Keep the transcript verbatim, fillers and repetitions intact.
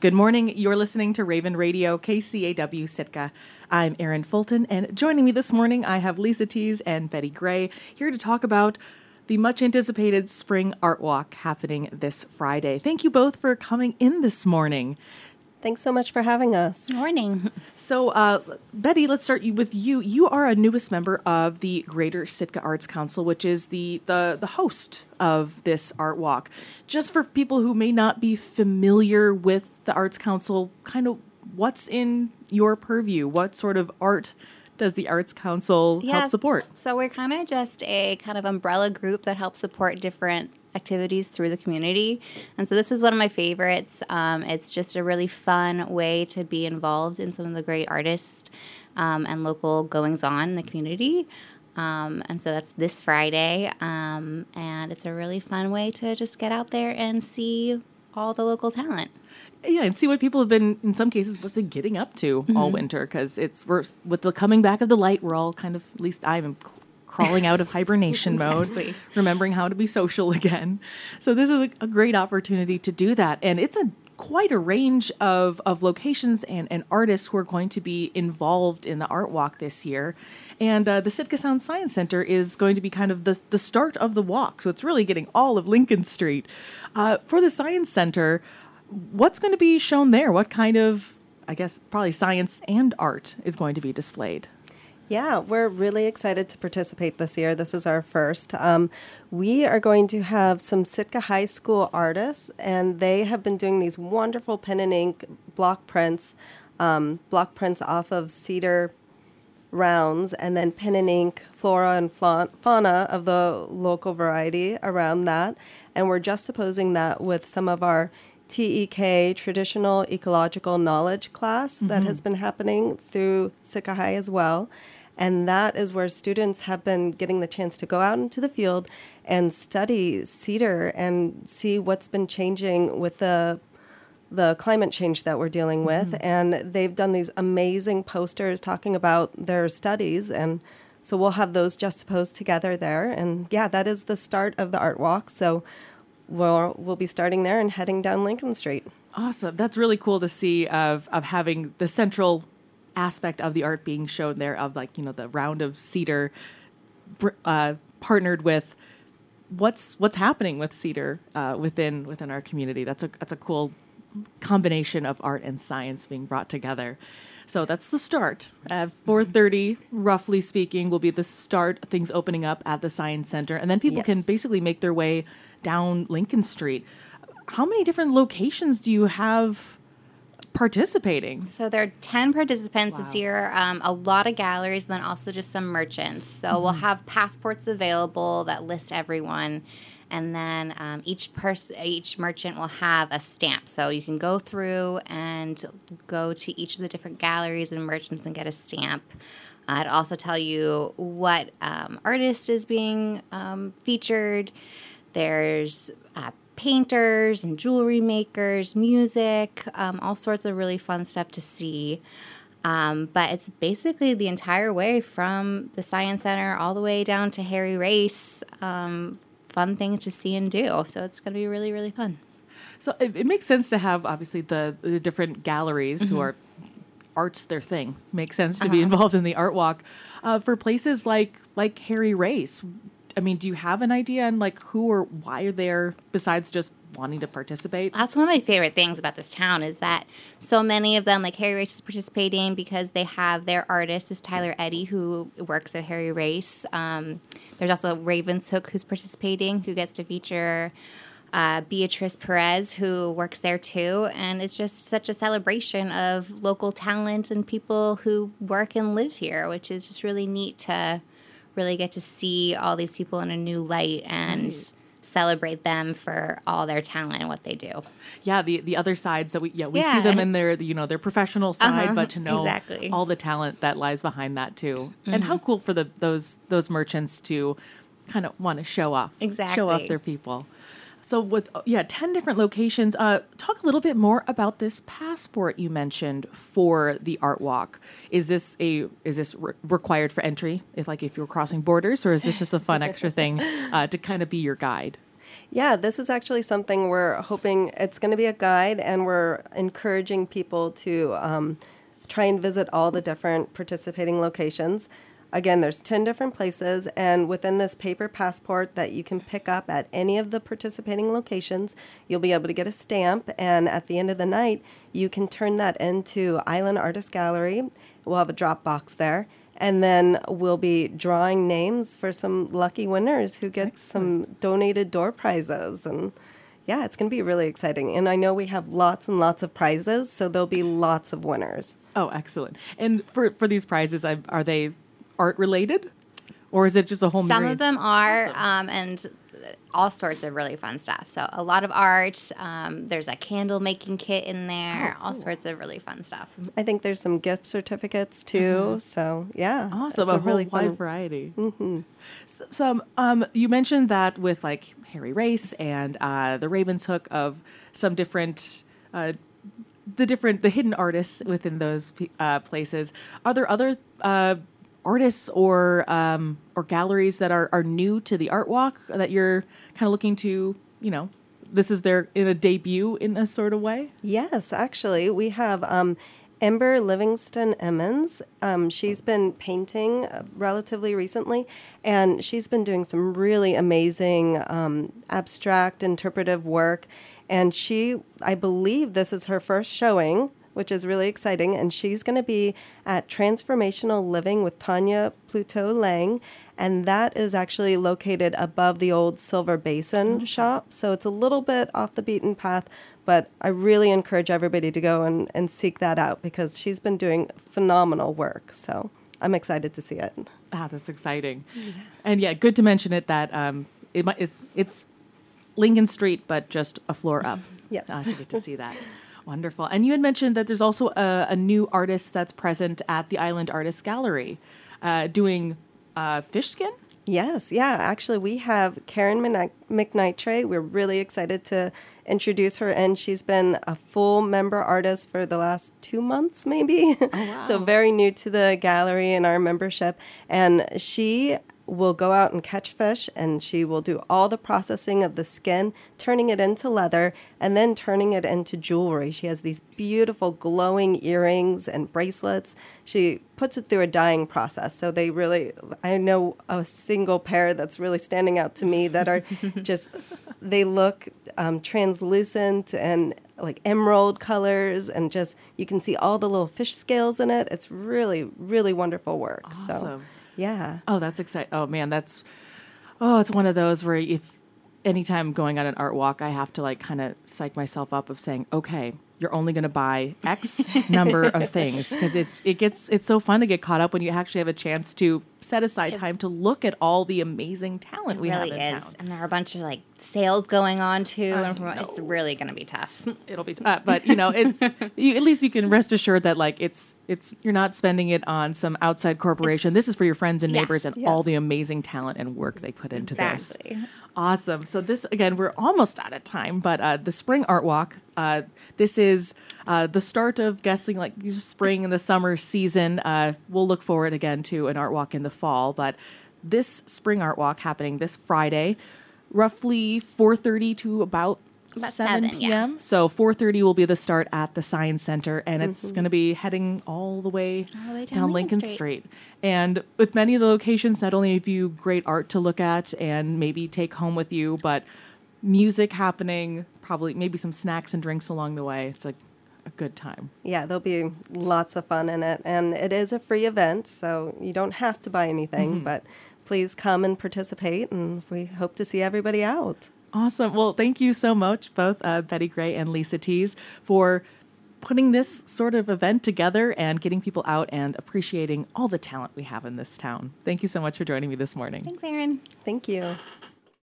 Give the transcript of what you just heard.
Good morning. You're listening to Raven Radio, K C A W Sitka. I'm Erin Fulton, and joining me this morning, I have Lisa Tees and Betty Gray here to talk about the much-anticipated Spring Art Walk happening this Friday. Thank you both for coming in this morning. Thanks so much for having us. Good morning. So, uh, Betty, let's start you with you. You are a newest member of the Greater Sitka Arts Council, which is the, the, the host of this art walk. Just for people who may not be familiar with the Arts Council, kind of what's in your purview? What sort of art does the Arts Council Yeah, help support? So we're kind of just a kind of umbrella group that helps support different activities through the community. And so this is one of my favorites. Um, it's just a really fun way to be involved in some of the great artists um, and local goings-on in the community. Um, and so that's this Friday. Um, and it's a really fun way to just get out there and see all the local talent. Yeah, and see what people have been, in some cases, what they're getting up to mm-hmm. all winter. Because it's we're with the coming back of the light, we're all kind of, at least I'm crawling out of hibernation exactly. mode, remembering how to be social again. So this is a, a great opportunity to do that. And it's a quite a range of, of locations and, and artists who are going to be involved in the art walk this year. And uh, the Sitka Sound Science Center is going to be kind of the, the start of the walk. So it's really getting all of Lincoln Street. Uh, for the Science Center, what's going to be shown there? What kind of, I guess, probably science and art is going to be displayed? Yeah, we're really excited to participate this year. This is our first. Um, we are going to have some Sitka High School artists, and they have been doing these wonderful pen and ink block prints, um, block prints off of cedar rounds, and then pen and ink flora and fauna of the local variety around that. And we're juxtaposing that with some of our T E K, Traditional Ecological Knowledge class mm-hmm. that has been happening through Sitka High as well. And that is where students have been getting the chance to go out into the field and study cedar and see what's been changing with the the climate change that we're dealing with. Mm-hmm. And they've done these amazing posters talking about their studies. And so we'll have those juxtaposed together there. And yeah, that is the start of the art walk. So we'll, we'll be starting there and heading down Lincoln Street. Awesome. That's really cool to see of of having the central aspect of the art being shown there, of like, you know, the round of cedar uh, partnered with what's what's happening with cedar uh, within within our community. That's a that's a cool combination of art and science being brought together. So that's the start. At four thirty, roughly speaking, will be the start of things opening up at the Science Center. And then people yes. can basically make their way down Lincoln Street. How many different locations do you have participating? So there are ten participants Wow. this year, um, a lot of galleries, and then also just some merchants. So mm-hmm. we'll have passports available that list everyone. And then um, each person, each merchant will have a stamp. So you can go through and go to each of the different galleries and merchants and get a stamp. Uh, it'll also tell you what um, artist is being um, featured. There's uh, painters and jewelry makers, music, um, all sorts of really fun stuff to see. Um, but it's basically the entire way from the Science Center all the way down to Harry Race. Um, fun things to see and do. So it's going to be really, really fun. So it, it makes sense to have, obviously, the, the different galleries mm-hmm. who are art's their thing. Makes sense to uh-huh. be involved in the art walk. Uh, for places like like Harry Race, I mean, do you have an idea on like who or why are there besides just wanting to participate? That's one of my favorite things about this town is that so many of them, like Harry Race is participating because they have their artist is Tyler Eddy, who works at Harry Race. Um, there's also Ravenshook, who's participating, who gets to feature uh, Beatrice Perez, who works there too. And it's just such a celebration of local talent and people who work and live here, which is just really neat to really get to see all these people in a new light and right. celebrate them for all their talent and what they do. Yeah, the the other sides that we yeah we yeah. see them in their you know their professional side, uh-huh. but to know exactly. all the talent that lies behind that too, mm-hmm. and how cool for the those those merchants to kind of want to show off exactly show off their people. So with, yeah, ten different locations, uh, talk a little bit more about this passport you mentioned for the art walk. Is this a is this re- required for entry, if like if you're crossing borders, or is this just a fun extra thing uh, to kind of be your guide? Yeah, this is actually something we're hoping it's going to be a guide, and we're encouraging people to um, try and visit all the different participating locations. Again, there's ten different places, and within this paper passport that you can pick up at any of the participating locations, you'll be able to get a stamp, and at the end of the night, you can turn that into Island Artist Gallery. We'll have a drop box there, and then we'll be drawing names for some lucky winners who get Excellent. some donated door prizes, and yeah, it's going to be really exciting. And I know we have lots and lots of prizes, so there'll be lots of winners. Oh, excellent. And for, for these prizes, I, are they art related, or is it just a whole some myriad? Of them are Awesome. um, and all sorts of really fun stuff. So a lot of art, um, there's a candle making kit in there, oh, cool. all sorts of really fun stuff. I think there's some gift certificates too, mm-hmm. so yeah, awesome. A, a really whole wide fun... variety. Mm-hmm. so, so um, you mentioned that with like Harry Race and uh, the Ravenshook of some different uh, the different the hidden artists within those uh, places. Are there other uh, artists or um, or galleries that are, are new to the Art Walk that you're kind of looking to, you know, this is their in a debut in a sort of way? Yes, actually, we have um, Ember Livingston Emmons. Um, she's been painting relatively recently, and she's been doing some really amazing um, abstract interpretive work. And she, I believe this is her first showing, which is really exciting. And she's going to be at Transformational Living with Tanya Pluto Lang. And that is actually located above the old Silver Basin mm-hmm. shop. So it's a little bit off the beaten path, but I really encourage everybody to go and, and seek that out because she's been doing phenomenal work. So I'm excited to see it. Ah, that's exciting. Yeah. And yeah, good to mention it that um, it, it's, it's Lincoln Street, but just a floor up. Yes. Uh, to get to see that. Wonderful. And you had mentioned that there's also a, a new artist that's present at the Island Artist Gallery uh, doing uh, fish skin? Yes. Yeah. Actually, we have Karen McKnightrey. We're really excited to introduce her, and she's been a full member artist for the last two months, maybe. Oh, wow. So very new to the gallery and our membership. And she will go out and catch fish, and she will do all the processing of the skin, turning it into leather, and then turning it into jewelry. She has these beautiful glowing earrings and bracelets. She puts it through a dyeing process. So they really, I know a single pair that's really standing out to me that are just, they look um, translucent and like emerald colors, and just, you can see all the little fish scales in it. It's really, really wonderful work. Awesome. So, yeah. Oh, that's exciting. Oh, man, that's, oh, it's one of those where if anytime going on an art walk, I have to like kind of psych myself up of saying, okay, you're only going to buy X number of things, because it's it gets it's so fun to get caught up when you actually have a chance to set aside time to look at all the amazing talent it we really have in is. town. And there are a bunch of like sales going on too, I and know. it's really going to be tough. It'll be tough, but you know, it's you, at least you can rest assured that like it's it's you're not spending it on some outside corporation. It's, this is for your friends and yeah. neighbors and Yes. all the amazing talent and work they put into exactly. this. Awesome. So this, again, we're almost out of time, but uh, the Spring Art Walk, uh, this is uh, the start of guessing like spring and the summer season. Uh, we'll look forward again to an art walk in the fall, but this Spring Art Walk happening this Friday, roughly four thirty to about About seven seven, p.m. yeah. So four thirty will be the start at the Science Center, and it's going to be heading all the way, All the way down, down Lincoln Lincoln Street. And with many of the locations, not only have you great art to look at and maybe take home with you, but music happening, probably maybe some snacks and drinks along the way. It's like a good time. Yeah, there'll be lots of fun in it. And it is a free event, so you don't have to buy anything, mm-hmm. but please come and participate, and we hope to see everybody out. Awesome. Well, thank you so much, both uh, Betty Gray and Lisa Tees, for putting this sort of event together and getting people out and appreciating all the talent we have in this town. Thank you so much for joining me this morning. Thanks, Erin. Thank you.